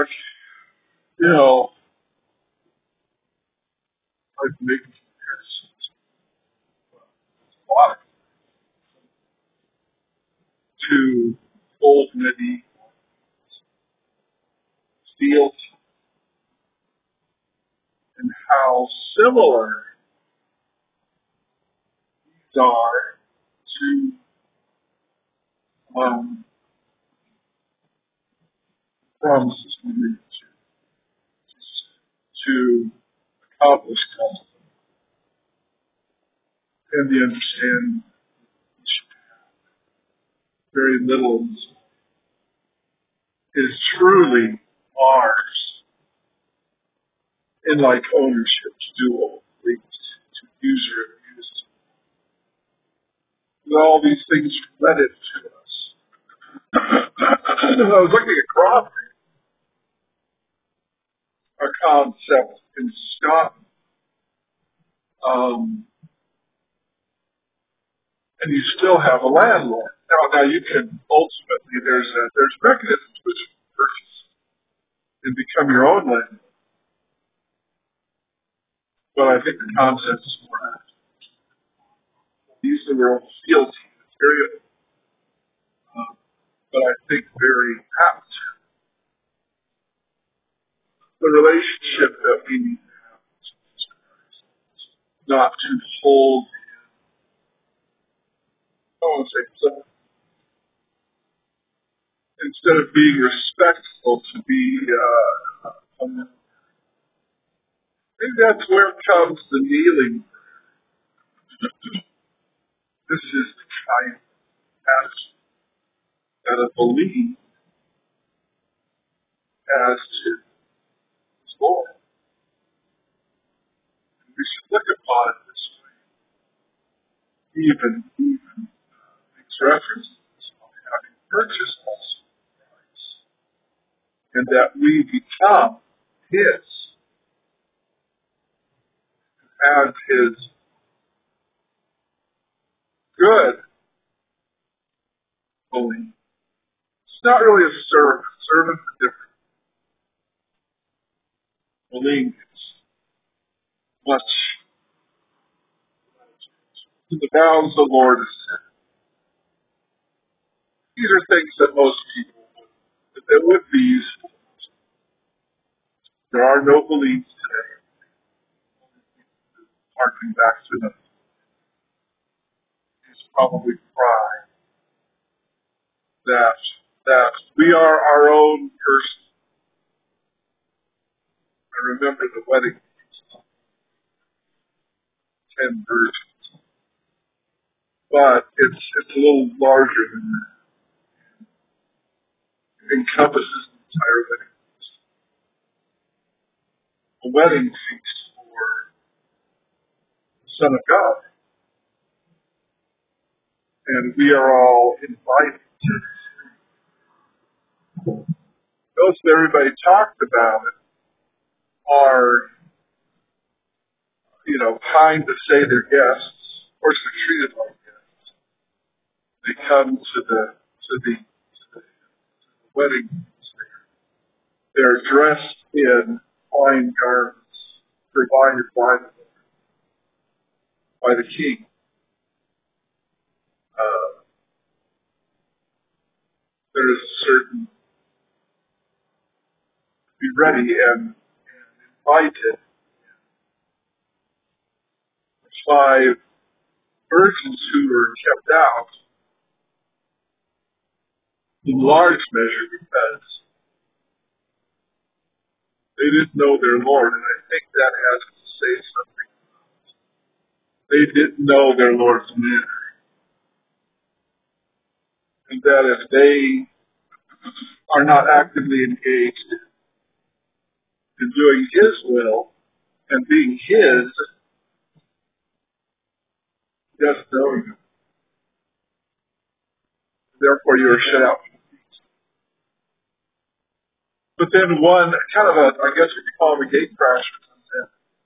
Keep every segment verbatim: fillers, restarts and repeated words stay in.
You know, I've made comparisons. A lot to old medieval fields and how similar these are to um, promises we made to, to accomplish custom and the understanding very little is truly ours in like ownership to do what we please, to use or abuse. And all these things wedded to us. I was looking at Crawford, a concept in Scotland, um, and you still have a landlord. Now, now you can ultimately there's a, there's mechanisms which you can purchase and become your own landlord. But I think the concept is more active. These are their own fields. It's very, uh, but I think very apt. The relationship that we need to have with Jesus Christ, not to hold, I don't want to say so, instead of being respectful, to be, uh, um, maybe that's where comes the kneeling. This is the kind of attitude that a belief has to his Lord. And we should look upon it this way. Even, even uh, makes reference to this one, having purchased us Christ, and that we become His, as His good belief. It's not really a servant. Servants are different. Belief is much to the bounds the Lord has set. These are things that most people would, that they would be useful. There are no beliefs today. Harking back to them is probably pride that that we are our own person. I remember the wedding feast, ten virgins, but it's it's a little larger than that. It encompasses the entire wedding feast. A wedding feast for the Son of God, and we are all invited. Those that everybody talked about it are, you know, kind to say they're guests. Of course, they're treated like guests. They come to the to the, to the wedding. They're dressed in fine garments provided by the, by the king. Uh, there is a certain be ready and, and invited. Five virgins who were kept out in large measure because they didn't know their Lord, and I think that has to say something. They didn't know their Lord's manner, and that if they are not actively engaged in doing His will and being His, He doesn't know you. Therefore, you are shut out from the feast. But then one, kind of a, I guess we could call him a gate crasher, comes in,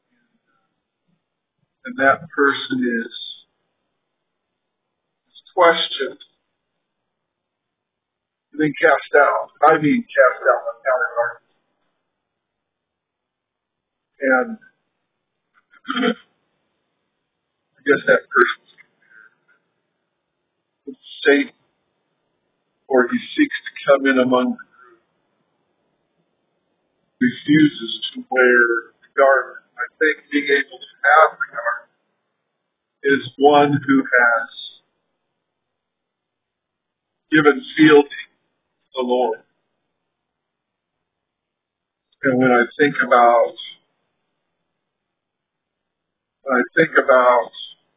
and that person is questioned and then cast out. I mean cast out by counterpart. And I guess that person is Satan, or he seeks to come in among the group, refuses to wear the garment. I think being able to have the garment is one who has given fealty to the Lord. And when I think about, when I think about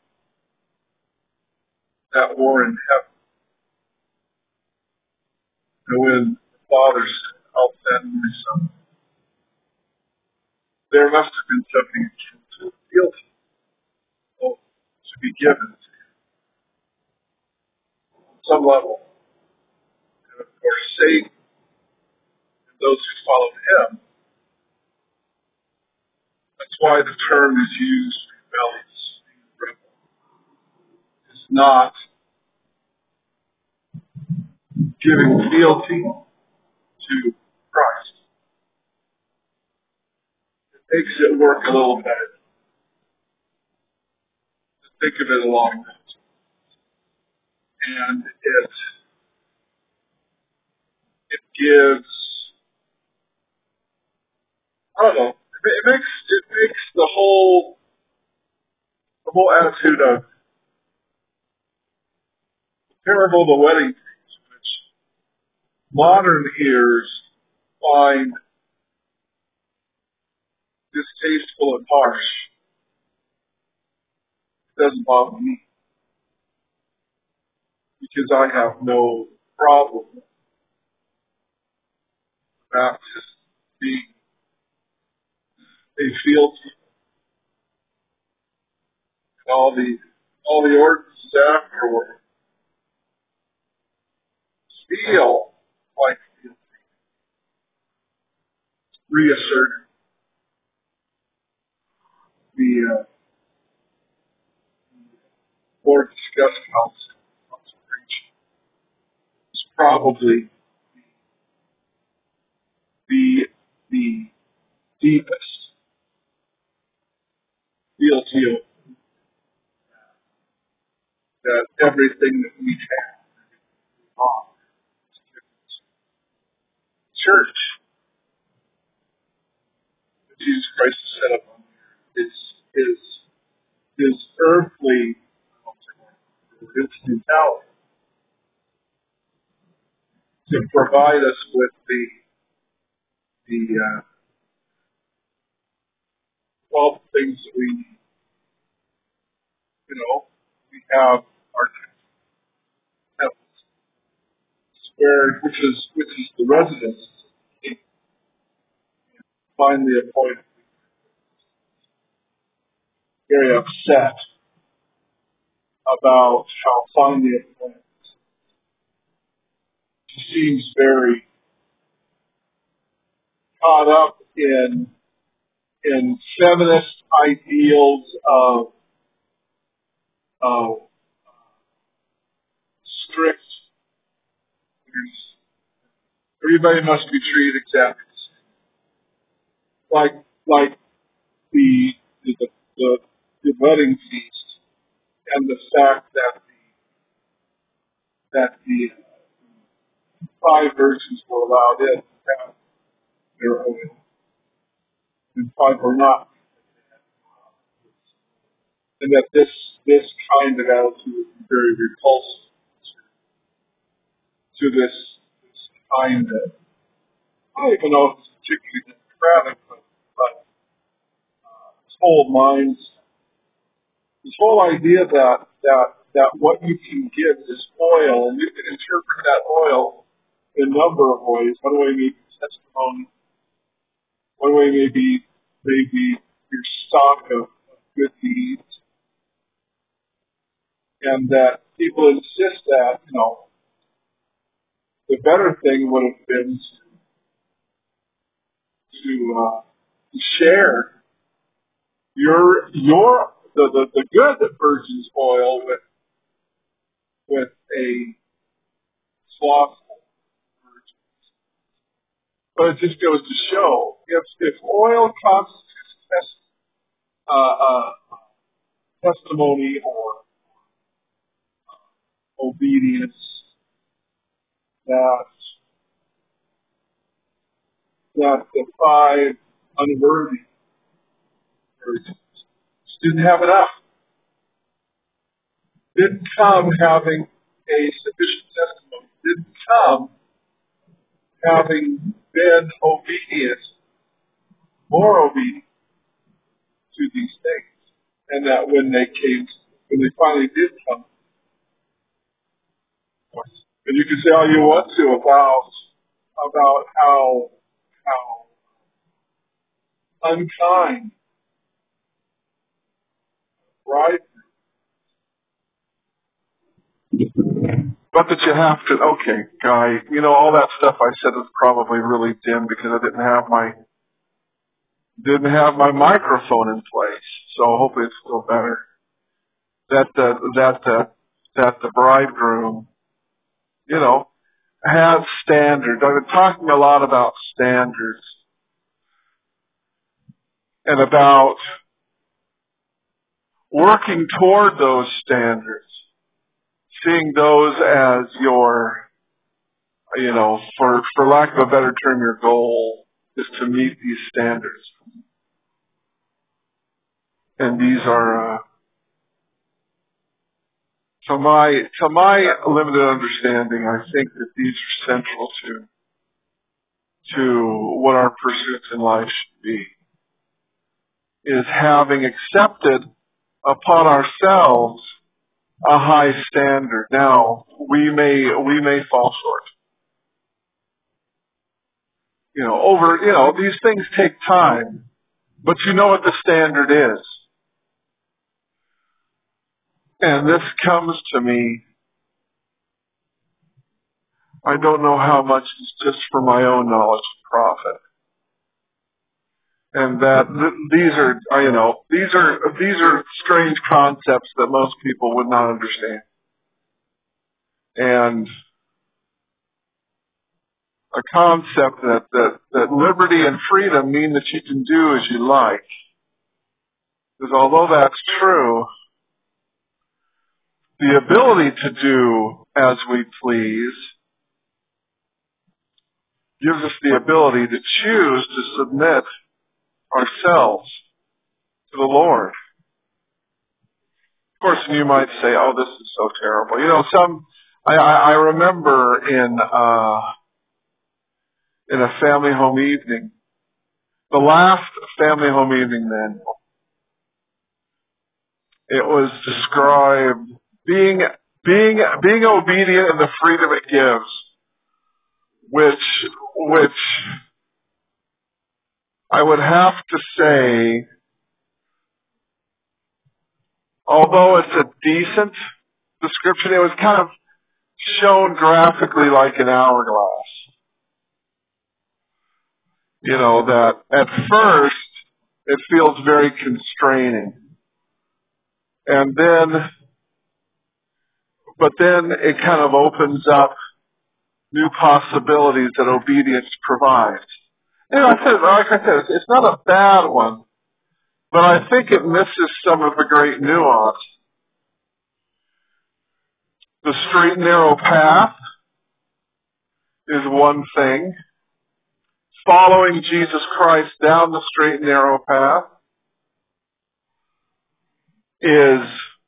that war in heaven, and when the Father said, I'll send my Son, there must have been something akin to fealty to be given to some level. And of course, Satan and those who follow him, that's why the term is used, rebellious, is not giving fealty to Christ. It makes it work a little better. Think of it along that. And it, it gives, I don't know, it makes, it makes the whole, the whole attitude of the parable of the wedding feast, which modern ears find distasteful and harsh. It doesn't bother me, because I have no problem with Baptists being a fealty and all the all the ordinances afterward feel like fealty, reassert the uh, more discussed consecration. It's probably the the deepest fealty of that everything that we have on church that Jesus Christ has set up on is is is earthly instrumentality to provide us with the the uh, all the things that we need. You know, we have our temples, where which is which is the residence. Finally, a point very upset about how finally appointed. She seems very caught up in in feminist ideals of of strict. Everybody must be treated exactly the same. Like like the the the, the wedding feast and the fact that the that the five virgins were allowed in to have their oil, and five were not, and that this this kind of attitude is very repulsive to this this kind of, I don't even know if it's particularly democratic, but but uh, this whole mindset, this whole idea that that that what you can give is oil, and you can interpret that oil in a number of ways. One way may be testimony. One way may be maybe your stock of, of good deeds, and that people insist that, you know, the better thing would have been to to, uh, to share your your the, the the good virgin's oil with with a slothful virgin. But it just goes to show, if if oil constitutes test, uh, uh, testimony or obedience that that the five unworthy virgins didn't have enough. Didn't come having a sufficient testimony. Didn't come having been obedient, more obedient to these things. And that when they came, when they finally did come, and you can say all you want to about about how how unkind, right? But that you have to, okay, guy, you know, all that stuff I said was probably really dim because I didn't have my didn't have my microphone in place. So hopefully it's still better. That the that the that the bridegroom, you know, has standards. I've been talking a lot about standards and about working toward those standards, seeing those as your, you know, for, for lack of a better term, your goal is to meet these standards. And these are, uh, to my, to my limited understanding, I think that these are central to, to what our pursuits in life should be, is having accepted upon ourselves a high standard. Now, we may, we may fall short. You know, over, you know, these things take time, but you know what the standard is. And this comes to me, I don't know how much is just for my own knowledge and profit. And that th- these are, you know, these are, these are strange concepts that most people would not understand. And a concept that, that, that liberty and freedom mean that you can do as you like. Because although that's true, the ability to do as we please gives us the ability to choose to submit ourselves to the Lord. Of course, you might say, oh, this is so terrible. You know, some, I, I, I remember in, uh, in a family home evening, the last family home evening manual, it was described being, being, being obedient in the freedom it gives, which, which I would have to say, although it's a decent description, it was kind of shown graphically like an hourglass. You know, that at first it feels very constraining. And then, but then it kind of opens up new possibilities that obedience provides. And I said, like I said, it's not a bad one, but I think it misses some of the great nuance. The straight and narrow path is one thing. Following Jesus Christ down the straight and narrow path is,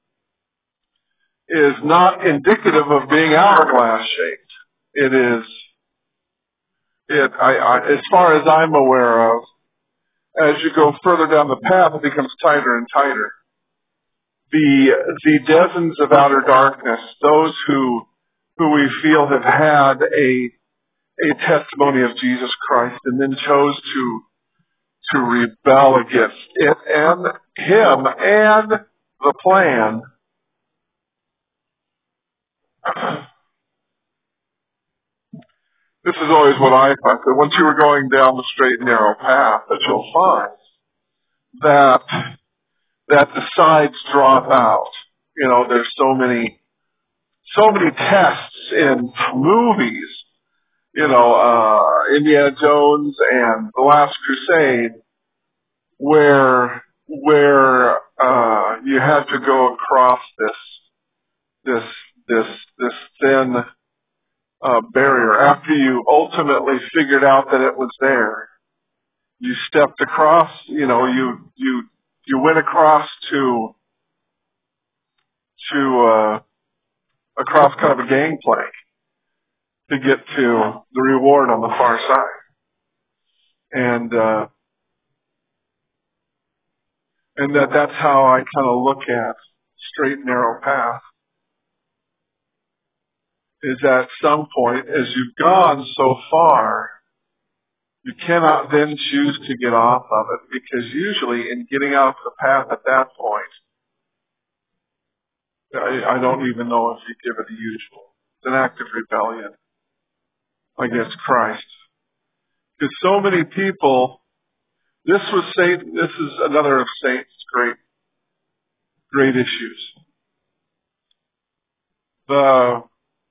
is not indicative of being hourglass shaped. It is, it, I, I, as far as I'm aware of, as you go further down the path, it becomes tighter and tighter. The, the dozens of outer darkness, those who, who we feel have had a, a testimony of Jesus Christ and then chose to, to rebel against it and Him and the plan, this is always what I thought, that once you were going down the straight and narrow path, that you'll find that, that the sides drop out. You know, there's so many, so many tests in movies, you know, uh, Indiana Jones and The Last Crusade, where where uh, you had to go across this this this this thin uh, barrier. After you ultimately figured out that it was there, you stepped across. You know, you you you went across to to uh, across kind of a gangplank to get to the reward on the far side, and uh, and that that's how I kind of look at straight and narrow path. Is at some point, as you've gone so far, you cannot then choose to get off of it, because usually in getting off the path at that point, I, I don't even know if you give it the usual. It's an act of rebellion against Christ. Because so many people, this was Satan, this is another of Satan's great, great issues. The,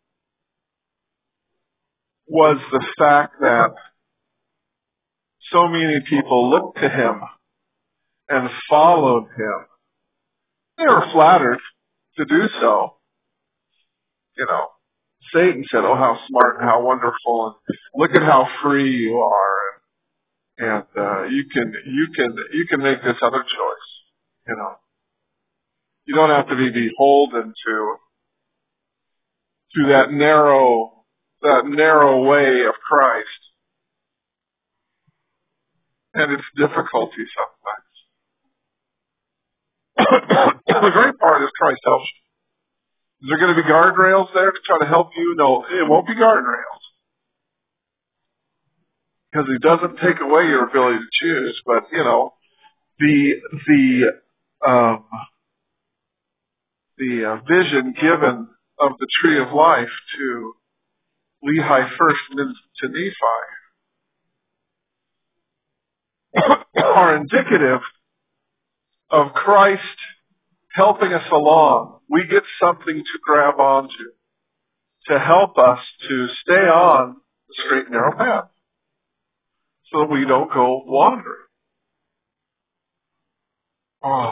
was the fact that so many people looked to him and followed him. They were flattered to do so. You know, Satan said, "Oh, how smart and how wonderful, and look at how free you are, and, and uh, you can you can you can make this other choice. You know, you don't have to be beholden to to that narrow that narrow way of Christ and its difficulty sometimes." The great part is Christ helps you. Is there going to be guardrails there to try to help you? No, it won't be guardrails. Because he doesn't take away your ability to choose. But, you know, the the um, the uh, vision given of the tree of life to Lehi first and then to Nephi are indicative of Christ helping us along. We get something to grab onto to help us to stay on the straight and narrow path so that we don't go wandering. Oh.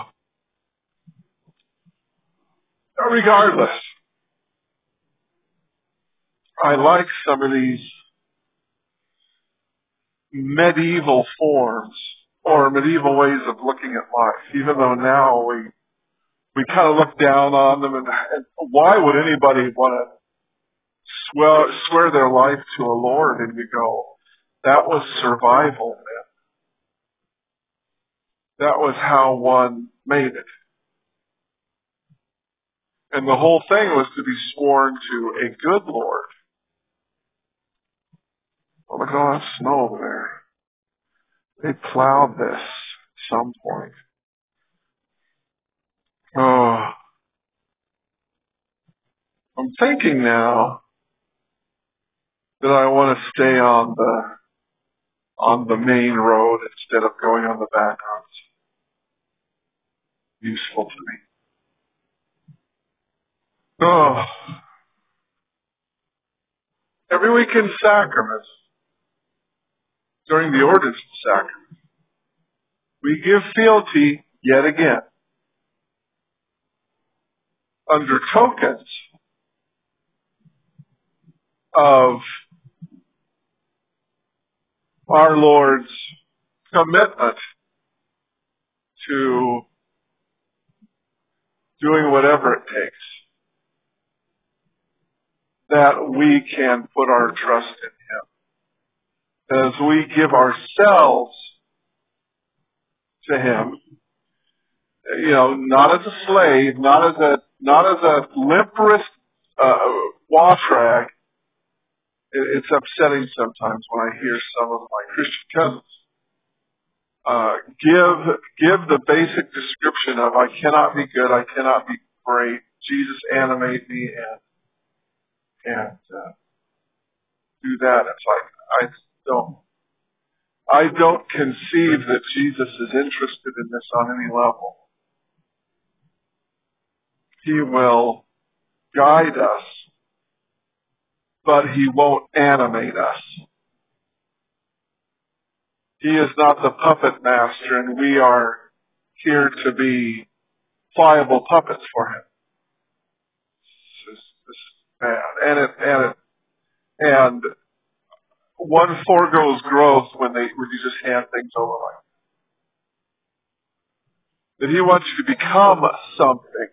Regardless, I like some of these medieval forms or medieval ways of looking at life, even though now we we kind of look down on them. And, and why would anybody want to swear, swear their life to a Lord? And you go, that was survival, man. That was how one made it. And the whole thing was to be sworn to a good Lord. Oh, look at all that snow over there. They plowed this at some point. Oh, I'm thinking now that I want to stay on the on the main road instead of going on the back roads. Useful to me. Oh, every week in sacraments, during the ordinance sacrament, we give fealty yet again under tokens of our Lord's commitment to doing whatever it takes, that we can put our trust in Him. As we give ourselves to Him, you know, not as a slave, not as a not as a limp wrist uh, wash rag. It, it's upsetting sometimes when I hear some of my Christian cousins uh, give give the basic description of I cannot be good, I cannot be great. Jesus animate me and and uh, do that. It's like I don't I don't conceive that Jesus is interested in this on any level. He will guide us, but He won't animate us. He is not the puppet master, and we are here to be pliable puppets for him. This is, this is bad. And it, and it, and one foregoes growth when they, when you just hand things over like that. That he wants you to become something,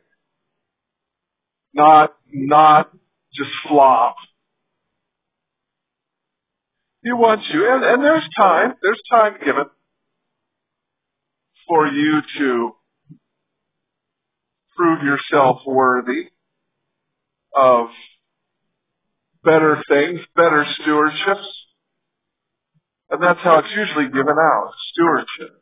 not, not just flop. He wants you, and, and there's time, there's time given for you to prove yourself worthy of better things, better stewardships. And that's how it's usually given out, stewardship.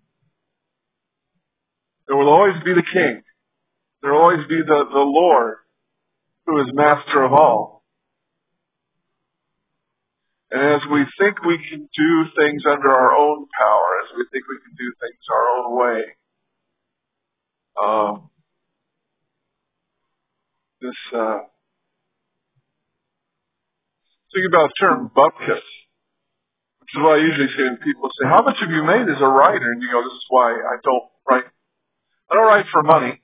There will always be the king. There will always be the, the Lord who is master of all. And as we think we can do things under our own power, as we think we can do things our own way, um, this, uh, think about the term bupkis, which is what I usually say when people say, how much have you made as a writer? And you go, this is why I don't write. I don't write for money.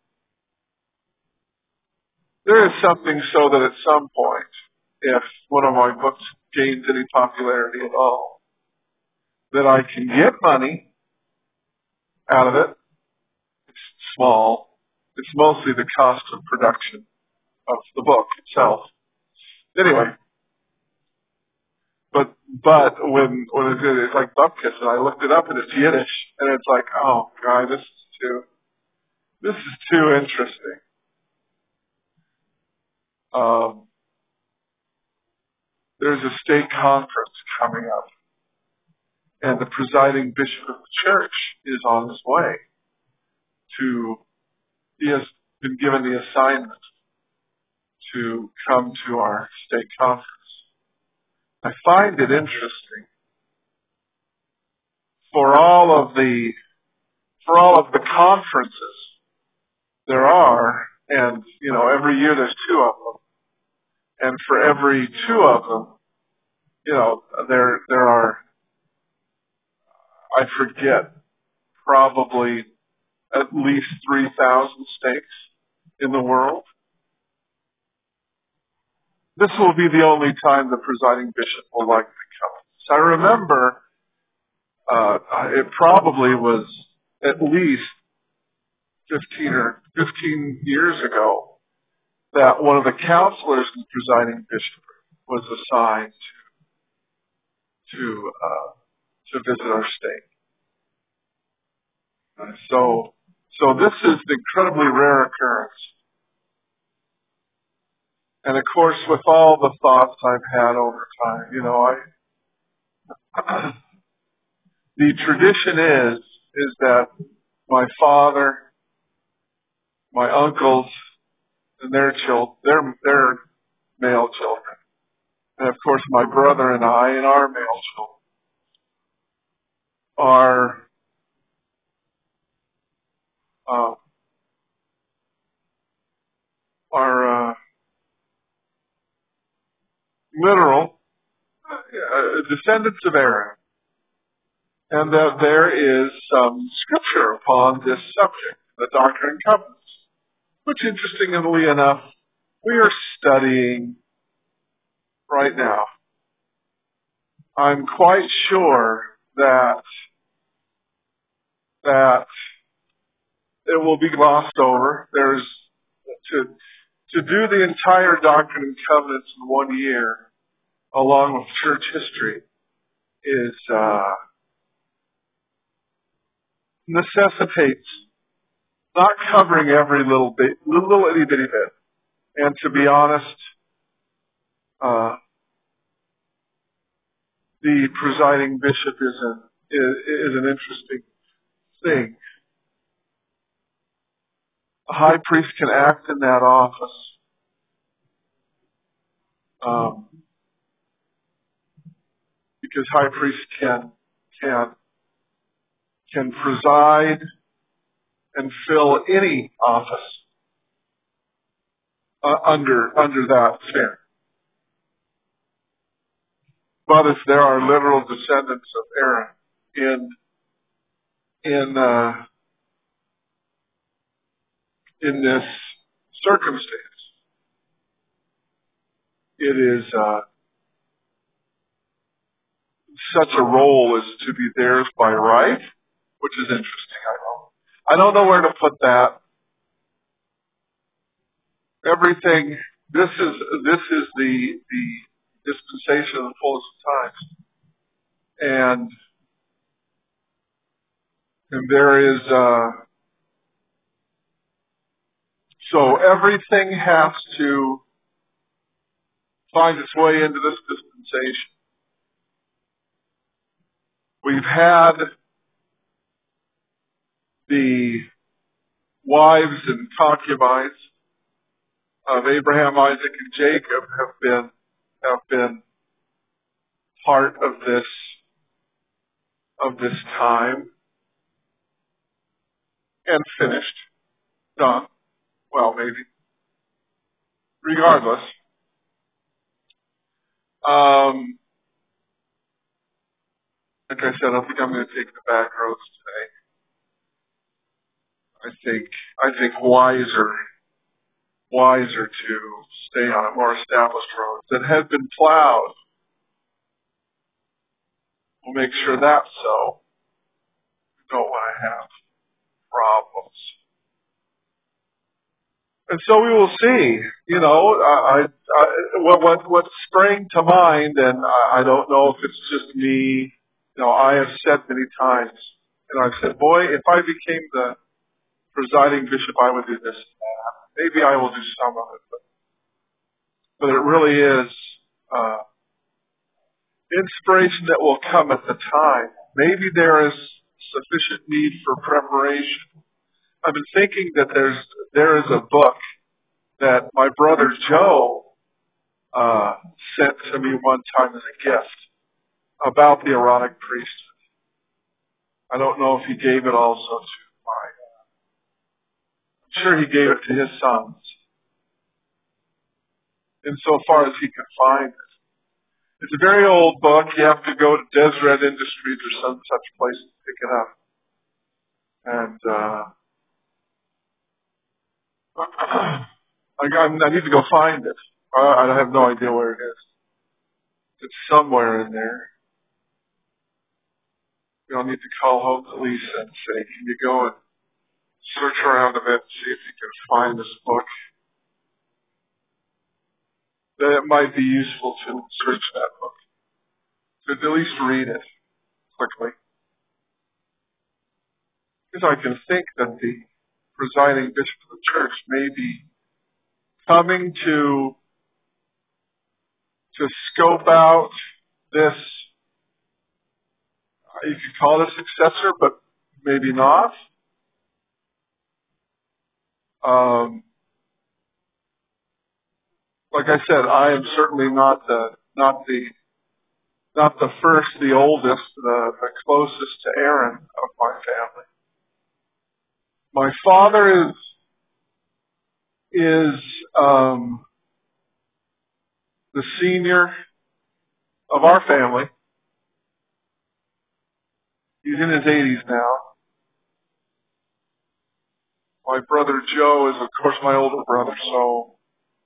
There is something so that at some point, if one of my books gains any popularity at all, that I can get money out of it. It's small. It's mostly the cost of production of the book itself. Anyway, but but when when it's, it's like bupkis, and I looked it up and it's Yiddish, and it's like, oh God, this is too this is too interesting. Um, there's a stake conference coming up, and the presiding bishop of the church is on his way to. He has been given the assignment to come to our stake conference. I find it interesting for all of the for all of the conferences there are, and you know, every year there's two of them. And for every two of them, you know, there there are, I forget, probably at least three thousand stakes in the world. This will be the only time the presiding bishop will likely come. So I remember uh, it probably was at least fifteen or fifteen years ago that one of the counselors in the presiding bishop was assigned to to, uh, to visit our stake. Uh, so so this is an incredibly rare occurrence. And of course, with all the thoughts I've had over time, you know, I the tradition is is that my father, my uncles, and their children, their their male children, and of course my brother and I and our male children are uh, are uh, literal uh, descendants of Aaron, and that there is some scripture upon this subject, the Doctrine and Covenants, which, interestingly enough, we are studying right now. I'm quite sure that that it will be glossed over. There's to to do the entire Doctrine and Covenants in one year, along with church history, is uh, necessitates not covering every little bit, little itty bitty bit. And to be honest, uh, the presiding bishop is an is, is an interesting thing. A high priest can act in that office um, because high priests can can can preside and fill any office uh, under under that sphere. But if there are literal descendants of Aaron, in in uh, in this circumstance. It is uh, such a role as to be theirs by right, which is interesting. I know. I don't know where to put that. Everything. This is this is the the dispensation of the fullness of times, and and there is uh, so everything has to find its way into this dispensation. We've had the wives and concubines of Abraham, Isaac, and Jacob have been have been part of this of this time and finished, done. Well, maybe. Regardless, um, like I said, I don't think I'm going to take the back roads today. I think I think wiser wiser to stay on a more established road that has been plowed. We'll make sure that's so. We don't want to have problems. And so we will see. You know, I, I, what what what sprang to mind, and I, I don't know if it's just me. You know, I have said many times, and I've said, boy, if I became the presiding bishop, I would do this and that. Maybe I will do some of it, but, but it really is uh, inspiration that will come at the time. Maybe there is sufficient need for preparation. I've been thinking that there's there is a book that my brother Joe uh, sent to me one time as a gift about the Aaronic priesthood. I don't know if he gave it also to my. I'm sure he gave it to his sons, insofar as he could find it. It's a very old book. You have to go to Deseret Industries or some such place to pick it up. And uh, I, I need to go find it. I, I have no idea where it is. It's somewhere in there. You'll need to call home to Lisa and say, can you go and search around a bit and see if you can find this book? That it might be useful to search that book. To at least read it quickly. Because I can think that the presiding bishop of the church may be coming to to scope out this, you could call it a successor, but maybe not. Um, like I said, I am certainly not the not the not the first, the oldest, the, the closest to Aaron of my family. My father is is um, the senior of our family. He's in his eighties now. My brother Joe is, of course, my older brother, so,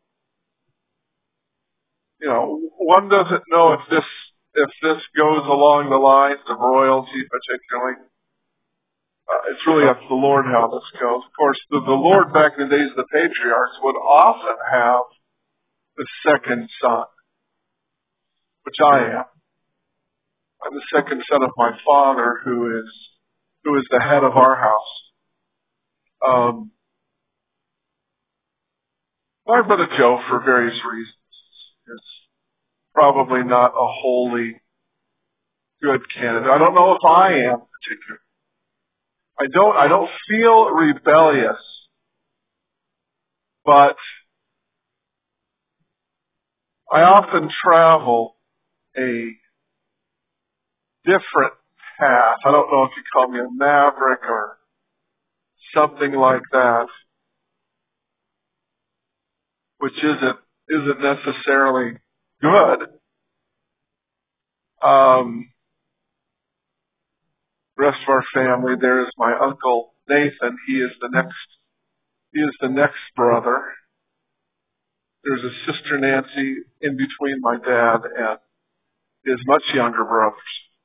you know, one doesn't know if this if this goes along the lines of royalty particularly. Uh, it's really up to the Lord how this goes. Of course, the, the Lord back in the days of the patriarchs would often have the second son, which I am. I'm the second son of my father, who is who is the head of our house. Um, my brother Joe, for various reasons, is probably not a wholly good candidate. I don't know if I am particularly. I don't. I don't feel rebellious, but I often travel a different path. I don't know if you call me a maverick or something like that, which isn't isn't necessarily good. Um, The rest of our family, there is my uncle Nathan. He is the next, he is the next brother. There's a sister Nancy in between my dad and his much younger brothers.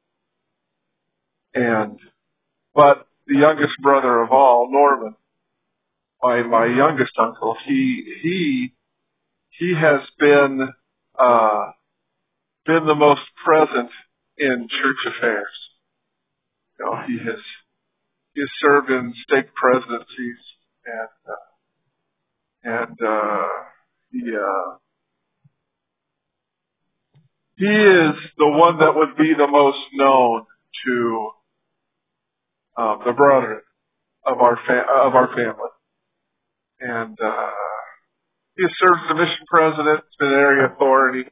And, but the youngest brother of all, Norman, my, my youngest uncle, he, he, he has been, uh, been the most present in church affairs. You know, he has, he has served in stake presidencies and, uh, and, uh, he, uh, he is the one that would be the most known to, um, the brethren of our fa- of our family. And, uh, he has served as a mission president, been an area authority.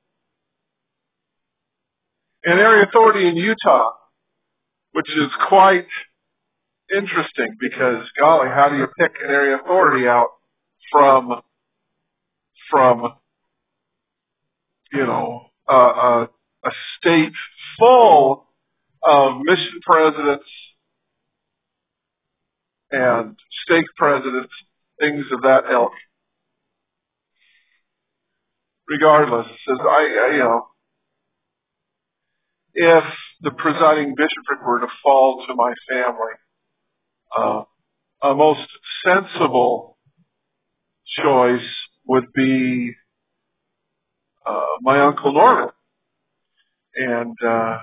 An area authority in Utah, which is quite interesting because, golly, how do you pick an area authority out from, from, you know, uh, a, a state full of mission presidents and stake presidents, things of that ilk. Regardless, says I, I, you know, if the presiding bishopric were to fall to my family, uh, a most sensible choice would be uh, my Uncle Norman. And uh,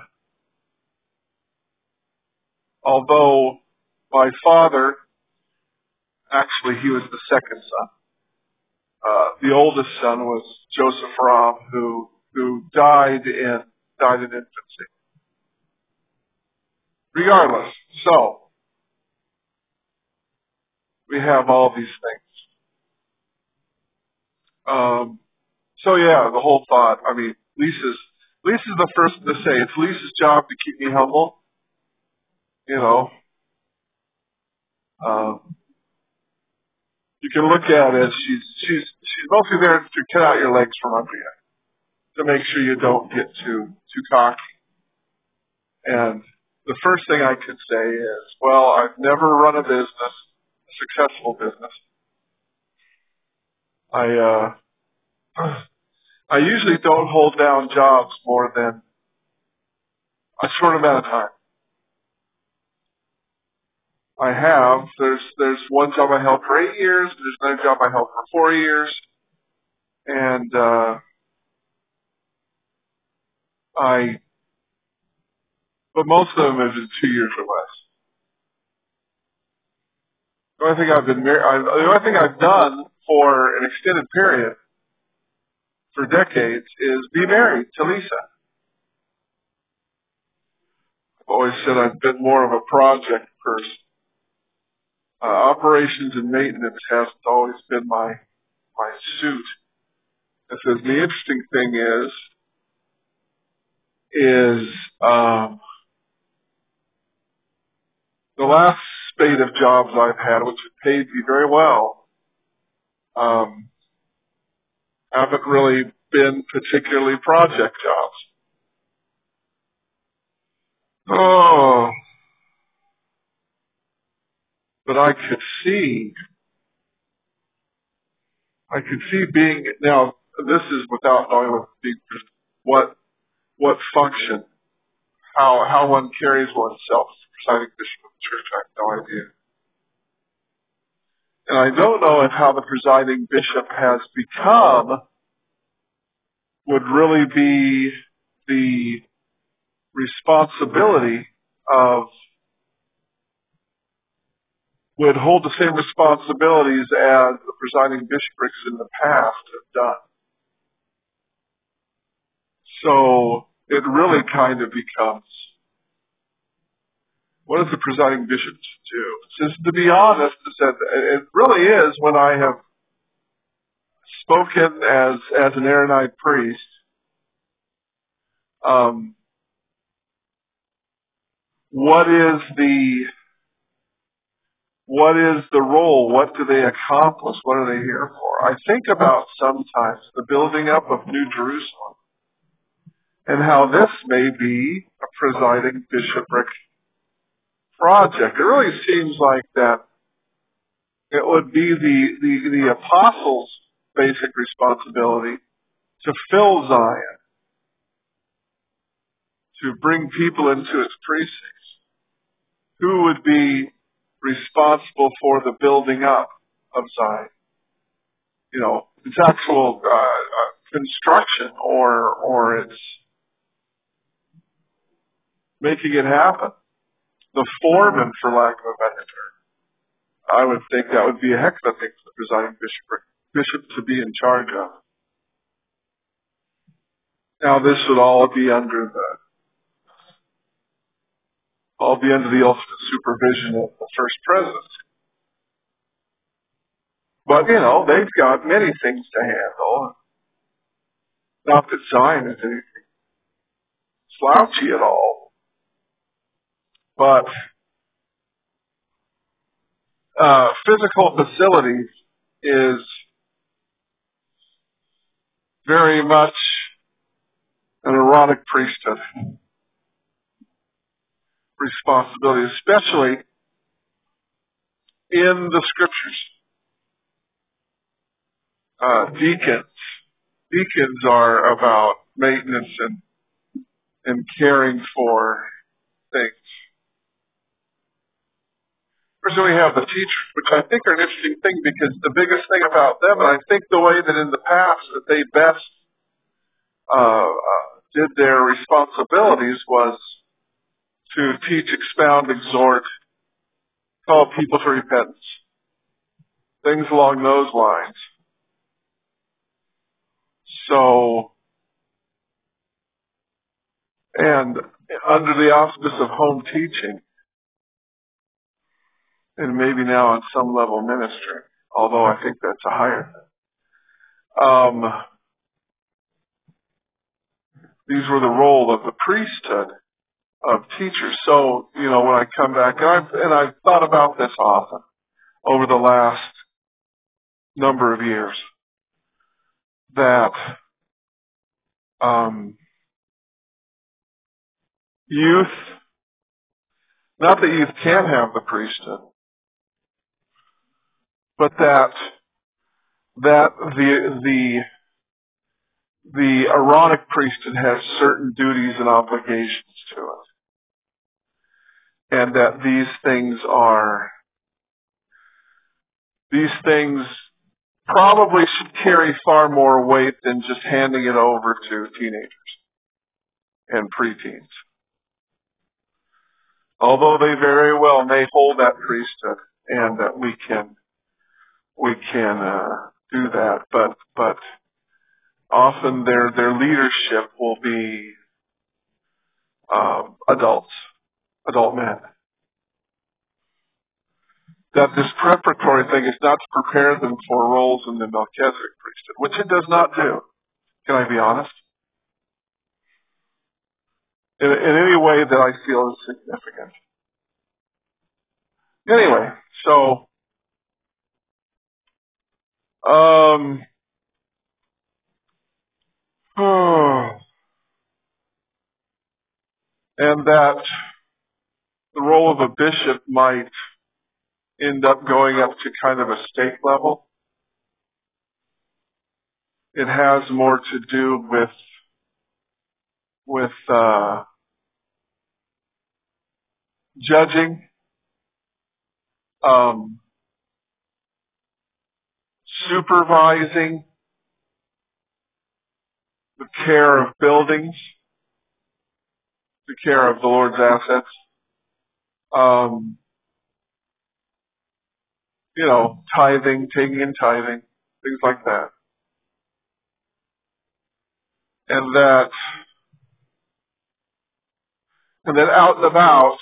although my father, actually he was the second son, uh, the oldest son was Joseph Rahm, who who died in died in infancy. Regardless, so we have all these things. Um, so yeah, the whole thought. I mean, Lisa's Lisa's the first to say it's Lisa's job to keep me humble. You know, um, you can look at it. She's she's she's mostly there to cut out your legs from under you, to make sure you don't get too too cocky. And the first thing I could say is, well, I've never run a business, a successful business. I uh, I usually don't hold down jobs more than a short amount of time. I have. There's there's one job I held for eight years. There's another job I held for four years, and uh, I. But most of them have been two years or less. The only thing I've been mar- I, the only thing I've done for an extended period, for decades, is be married to Lisa. I've always said I've been more of a project person. Uh, operations and maintenance hasn't always been my my suit. It says the interesting thing is is um, the last spate of jobs I've had, which have paid me very well, um, haven't really been particularly project jobs. Oh, but I could see, I could see being, now this is without knowing what, what, what function, how, how one carries oneself as presiding bishop of the church. I have no idea. And I don't know if how the presiding bishop has become would really be the responsibility of, would hold the same responsibilities as the presiding bishoprics in the past have done. So it really kind of becomes, what does the presiding bishop do? Since, to be honest, it really is when I have spoken as as an Aaronite priest, um, what is the what is the role? What do they accomplish? What are they here for? I think about sometimes the building up of New Jerusalem and how this may be a presiding bishopric project. It really seems like that it would be the, the, the apostles' basic responsibility to fill Zion, to bring people into its precincts. Who would be responsible for the building up of Zion? You know, its actual uh, uh, construction or or its making it happen. The foreman, for lack of a better term. I would think that would be a heck of a thing for the presiding bishop, bishop to be in charge of. Now, this would all be under the all be under the ultimate supervision of the first president. But you know, they've got many things to handle. Not that Zion is anything slouchy at all, but uh, physical facilities is very much an Aaronic priesthood responsibility, especially in the scriptures. Uh, deacons, deacons are about maintenance and and caring for things. First, we have the teachers, which I think are an interesting thing because the biggest thing about them, and I think the way that in the past that they best uh, uh, did their responsibilities was to teach, expound, exhort, call people to repentance, things along those lines. So, and under the auspice of home teaching, and maybe now on some level ministry, although I think that's a higher thing. Um, these were the role of the priesthood of teachers. So, you know, when I come back, and I've, and I've thought about this often over the last number of years, that um, youth, not that youth can't have the priesthood, but that that the the the Aaronic priesthood has certain duties and obligations to it, and that these things are these things probably should carry far more weight than just handing it over to teenagers and preteens. Although they very well may hold that priesthood, and that we can we can uh, do that, but but often their their leadership will be um, adults, adult men. That this preparatory thing is not to prepare them for roles in the Melchizedek priesthood, which it does not do. Can I be honest? In, in any way that I feel is significant. Anyway, so um, and that the role of a bishop might end up going up to kind of a stake level. It has more to do with with uh, judging, um, supervising the care of buildings, the care of the Lord's assets, um, you know, tithing, taking in tithing, things like that. And that, and then out and about,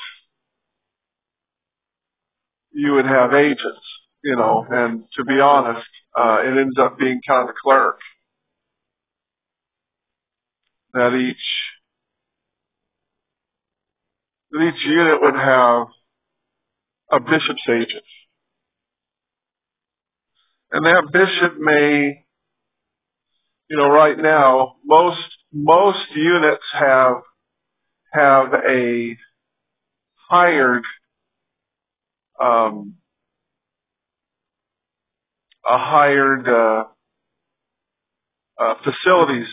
you would have agents, you know, and to be honest, uh, it ends up being kind of a clerk. That each, that each unit would have a bishop's agent. And that bishop may, you know, right now, most, most units have, have a hired um, a hired uh, uh, facilities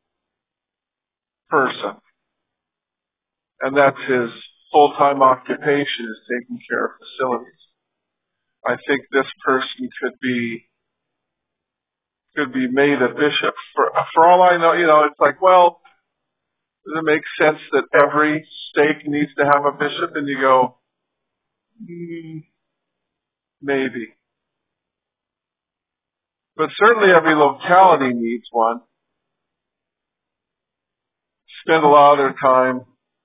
person, and that's his full-time occupation, is taking care of facilities. I think this person could be could be made a bishop. For for all I know, you know, it's like, well, does it make sense that every stake needs to have a bishop? And you go, mm, maybe. But certainly every locality needs one. Spend a lot of their time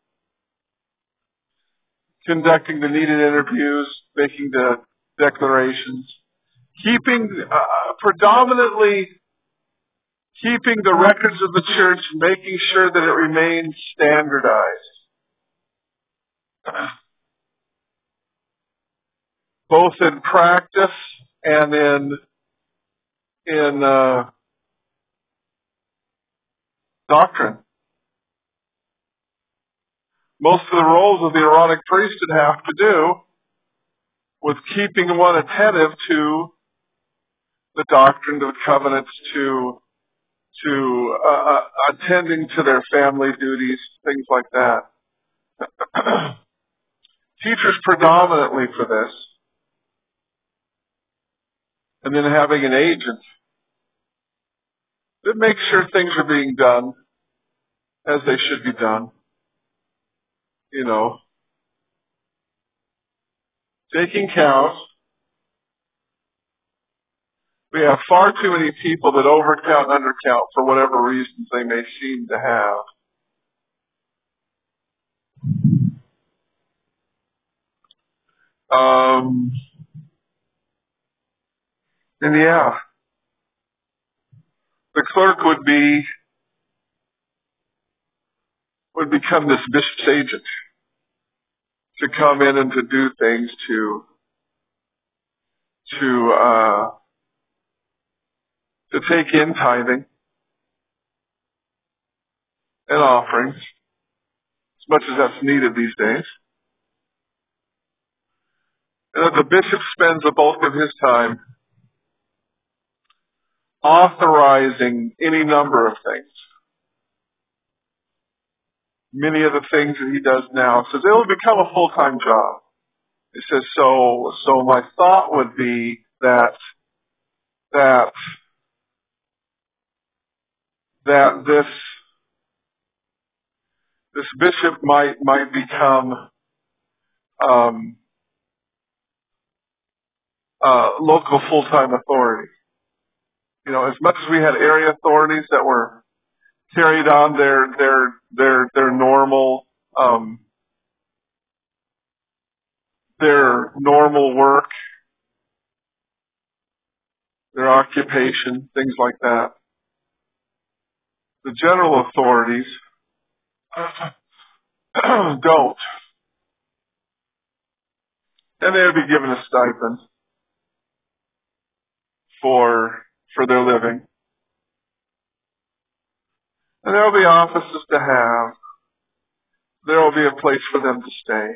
conducting the needed interviews, making the declarations, keeping, uh, predominantly keeping the records of the church, making sure that it remains standardized, both in practice and in in uh, doctrine. Most of the roles of the Aaronic priesthood have to do with keeping one attentive to the doctrine of the covenants, to to uh, attending to their family duties, things like that. Teachers predominantly for this, and then having an agent that makes sure things are being done as they should be done. You know, taking count. We have far too many people that overcount and undercount for whatever reasons they may seem to have. Um, and yeah, the clerk would be, would become this bishop's agent to come in and to do things to, to, uh, to take in tithing and offerings, as much as that's needed these days. And that the bishop spends the bulk of his time authorizing any number of things. Many of the things that he does now, says it'll become a full-time job. He says, so, so my thought would be that, that, that this, this bishop might, might become, um, uh, local full-time authority. You know, as much as we had area authorities that were carried on their, their, their, their normal, um, their normal work, their occupation, things like that. The general authorities don't. And they would be given a stipend for, for their living. And there will be offices to have. There will be a place for them to stay.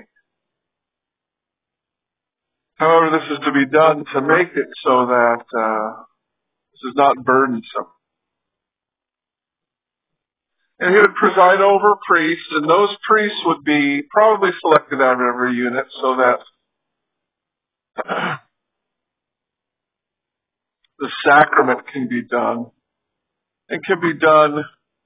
However, this is to be done to make it so that uh, this is not burdensome. And he would preside over priests, and those priests would be probably selected out of every unit so that the sacrament can be done. It can be done,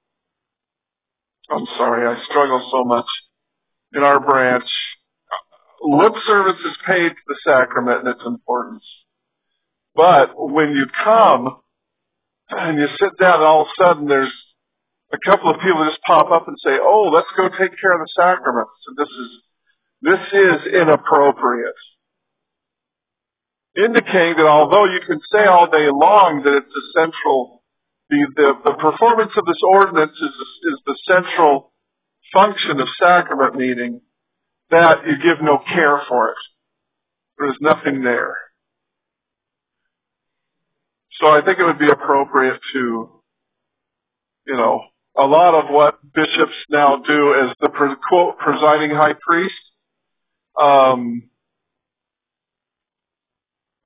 I'm sorry, I struggle so much in our branch. Lip service is paid to the sacrament and its importance. But when you come and you sit down and all of a sudden there's a couple of people just pop up and say, oh, let's go take care of the sacraments. And this is, this is inappropriate. Indicating that although you can say all day long that it's essential, the, the, the performance of this ordinance is, is the central function of sacrament meeting, that you give no care for it. There's nothing there. So I think it would be appropriate to, you know, a lot of what bishops now do as the quote presiding high priest, um,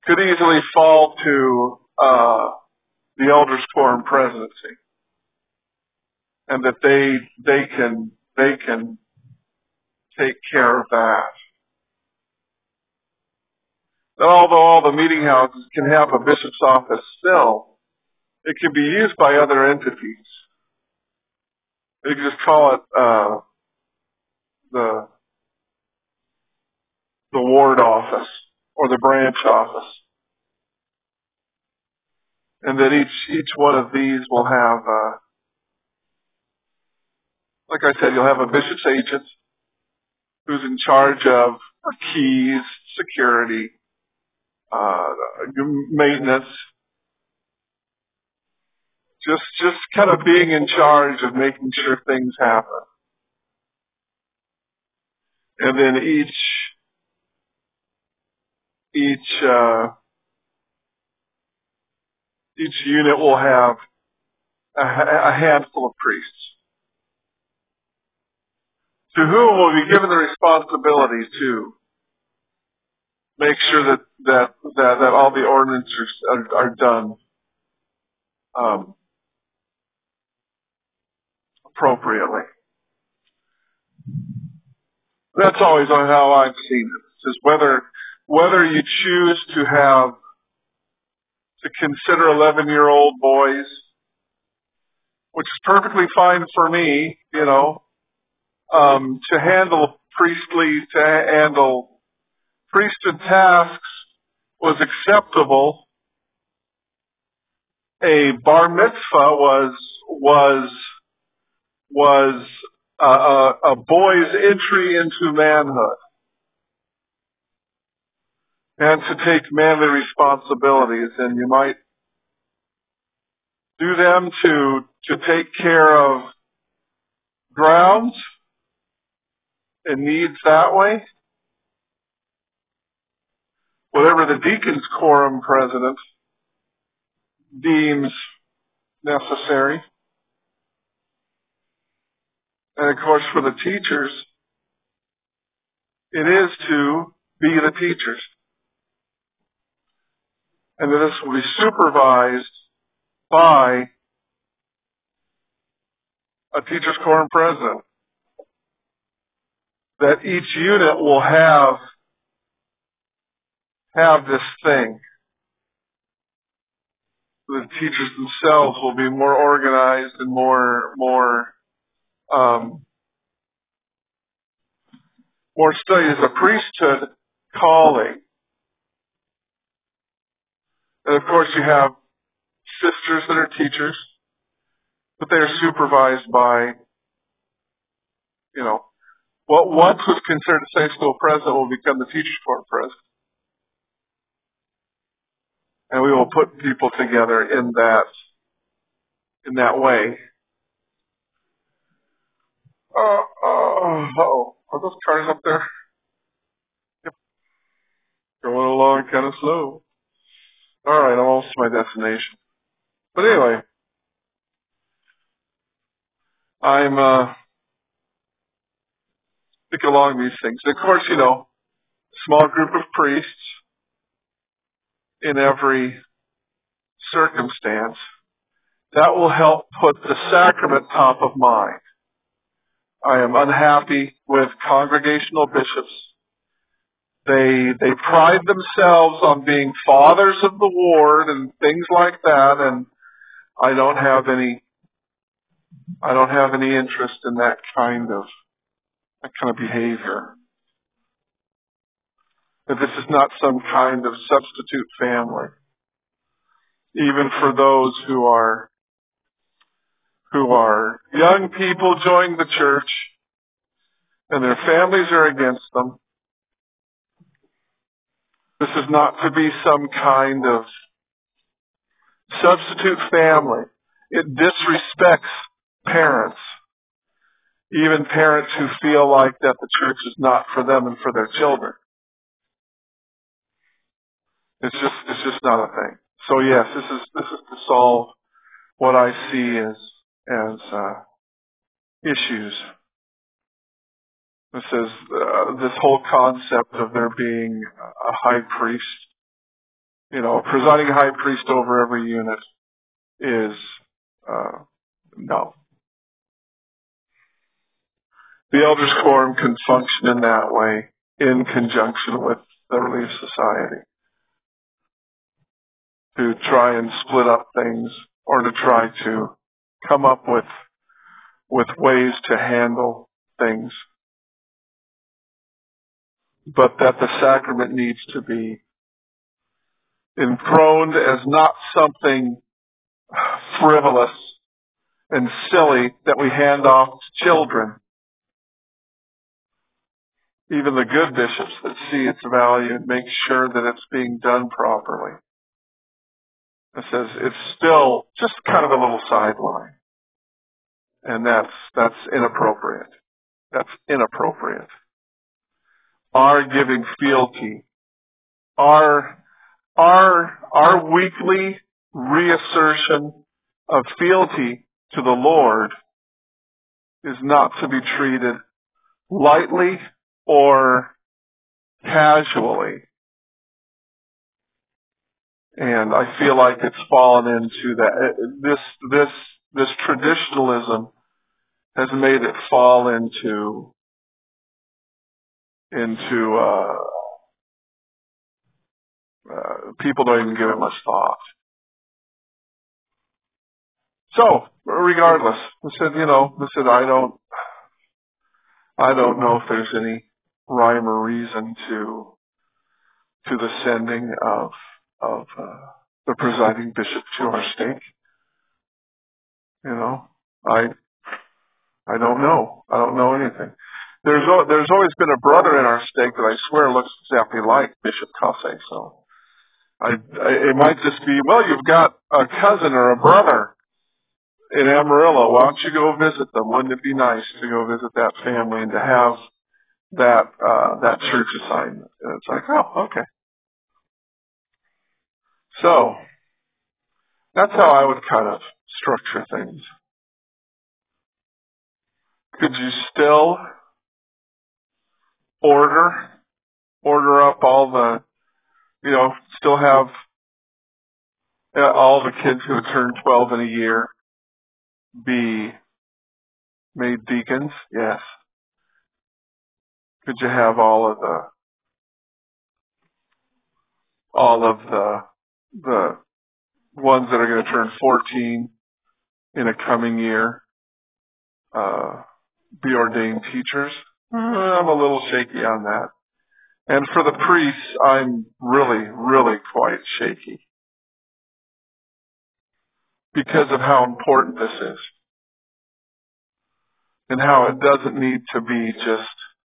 could easily fall to uh, the elders' quorum presidency, and that they they can they can take care of that. That although all the meeting houses can have a bishop's office still, it can be used by other entities. You can just call it uh, the the ward office or the branch office, and that each each one of these will have, uh, like I said, you'll have a bishop's agent who's in charge of keys, security, uh, maintenance, just just kind of being in charge of making sure things happen. And then each each uh, each unit will have a, a handful of priests, to whom will be given the responsibility to make sure that that that, that all the ordinances are, are done um, appropriately. That's always on how I've seen it. Is whether whether you choose to have to consider eleven-year-old boys, which is perfectly fine for me, you know, um, to handle priestly, to handle priesthood tasks was acceptable. A bar mitzvah was was was a, a, a boy's entry into manhood, and to take manly responsibilities, and you might do them to to take care of grounds and needs that way. Whatever the deacon's quorum president deems necessary. And of course, for the teachers, it is to be the teachers. And that this will be supervised by a teacher's quorum president. That each unit will have have this thing. The teachers themselves will be more organized and more more um, more studied as a priesthood calling. And of course, you have sisters that are teachers, but they are supervised by, you know, what once was considered a Sunday school president will become the teacher's quorum president. And we will put people together in that in that way. Uh, uh, oh, are those cars up there? Yep. Going along kind of slow. All right, I'm almost to my destination. But anyway, I'm uh, thinking along these things. And of course, you know, small group of priests in every circumstance. That will help put the sacrament top of mind. I am unhappy with congregational bishops. They they pride themselves on being fathers of the ward and things like that, and I don't have any I don't have any interest in that kind of that kind of behavior. That this is not some kind of substitute family. Even for those who are who are young people joining the church and their families are against them. This is not to be some kind of substitute family. It disrespects parents, even parents who feel like that the church is not for them and for their children. It's just it's just not a thing. So yes, this is this is to solve what I see as as uh, issues. This is uh, this whole concept of there being a high priest you know, presiding high priest over every unit is, uh, no. The Elders Quorum can function in that way in conjunction with the Relief Society to try and split up things or to try to come up with with ways to handle things, but that the sacrament needs to be enthroned as not something frivolous and silly that we hand off to children. Even the good bishops that see its value and make sure that it's being done properly. It says it's still just kind of a little sideline. And that's that's inappropriate. That's inappropriate. Our giving fealty, our our our weekly reassertion of fealty to the Lord is not to be treated lightly or casually. And I feel like it's fallen into that. This this this traditionalism has made it fall into into uh, uh, people don't even give it much thought. So regardless, I said, you know, I said I don't I don't know if there's any rhyme or reason to to the sending of of uh, the presiding bishop to our stake. You know, I I don't know. I don't know anything. There's there's always been a brother in our stake that I swear looks exactly like Bishop Casse. So I, I it might just be, well, you've got a cousin or a brother in Amarillo. Why don't you go visit them? Wouldn't it be nice to go visit that family and to have that uh, that church assignment? And it's like, oh, okay. So that's how I would kind of structure things. Could you still order order up all the, you know, still have uh, all the kids who turn twelve in a year be made deacons? Yes. Could you have all of the all of the the ones that are going to turn fourteen in a coming year uh, be ordained teachers? Uh, I'm a little shaky on that. And for the priests, I'm really, really quite shaky because of how important this is and how it doesn't need to be just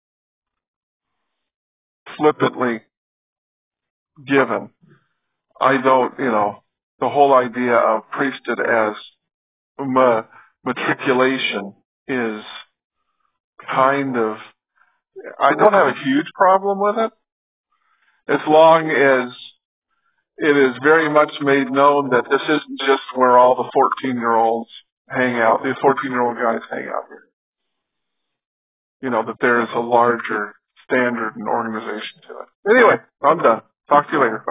flippantly given. I don't, you know, the whole idea of priesthood as ma- matriculation is kind of, I don't have a huge problem with it, as long as it is very much made known that this isn't just where all the fourteen-year-olds hang out, the fourteen-year-old guys hang out here. You know, that there is a larger standard and organization to it. Anyway, I'm done. Talk to you later. Bye.